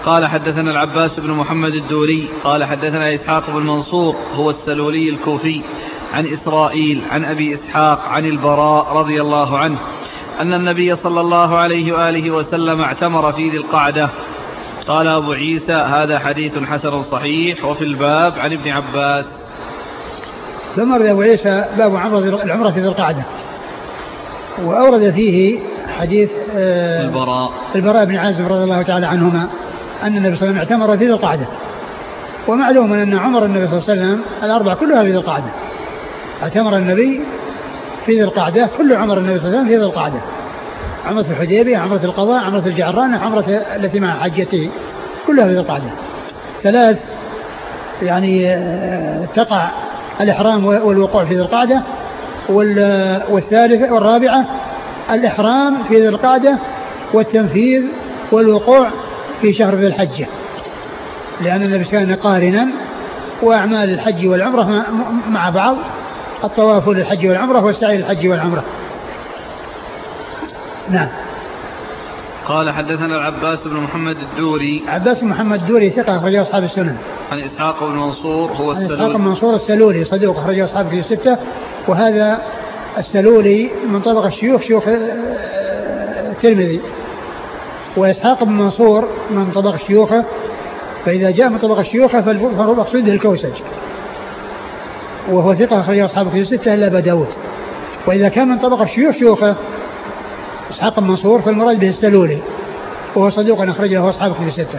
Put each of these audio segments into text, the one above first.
قال حدثنا العباس بن محمد الدوري قال حدثنا إسحاق بن منصور هو السلولي الكوفي عن إسرائيل عن أبي إسحاق عن البراء رضي الله عنه أن النبي صلى الله عليه وآله وسلم اعتمر في ذي القعدة. قال أبو عيسى هذا حديث حسن صحيح. وفي الباب عن ابن عباس. ثم أورد أبو عيسى باب العمرة في ذي القعدة، وأورد فيه حديث البراء بن عازب رضي الله تعالى عنهما أن النبي صلى الله عليه وسلم اعتمر في ذي القعدة. ومعلوم أن عمر النبي صلى الله عليه وسلم الأربع كلها في ذي القعدة. اعتمر النبي في ذي القعدة، كل عمر النبي صلى الله عليه وسلم في ذي القعدة، عمرة الحديبية، عمرة القضاء، عمرة الجعرانة، عمرة التي مع حجته، كلها في ذي القعدة. ثلاث يعني تقع الإحرام والوقوع في ذي القعدة، والثالثة والرابعة الإحرام في ذي القعدة والتنفيذ والوقوع في شهر ذي الحجة، لأن النبي كان قارنا وأعمال الحج والعمرة مع بعض، الطواف للحج والعمرة والسعي للحج والعمرة. نعم. قال حدثنا العباس بن محمد الدوري. عباس بن محمد الدوري ثقة أخرجه أصحاب السنن. عن إسحاق بن منصور هو السلولي. إسحاق بن منصور السلولي صدوق أخرجه أصحاب في الستة. وهذا السلولي من طبق الشيوخ شيوخ الترمذي، وإسحاق بن منصور من طبق شيوخه، فإذا جاء من طبق الشيوخ فالمقصود الكوسج، وهو ثقة أخرجه أصحاب في الستة إلا أبا داود. وإذا كان من طبق الشيوخ شيوخه إسحاق بن منصور فالمراد به السلولي، وهو صدوق أخرجه أصحاب في الستة.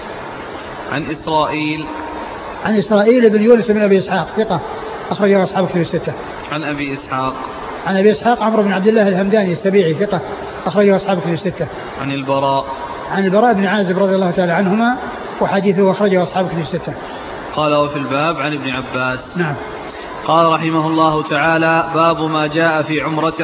عن إسرائيل بن يونس بن أبي إسحاق ثقة أخرجه أصحاب في الستة. عن أبي إسحاق عمرو بن عبد الله الهمداني السبيعي ثقة أخرجه أصحاب في الستة. عن البراء بن عازب رضي الله تعالى عنهما، وحديثه أخرجه أصحاب في الستة. قال وفي الباب عن ابن عباس. نعم. قال رحمه الله تعالى باب ما جاء في عمرة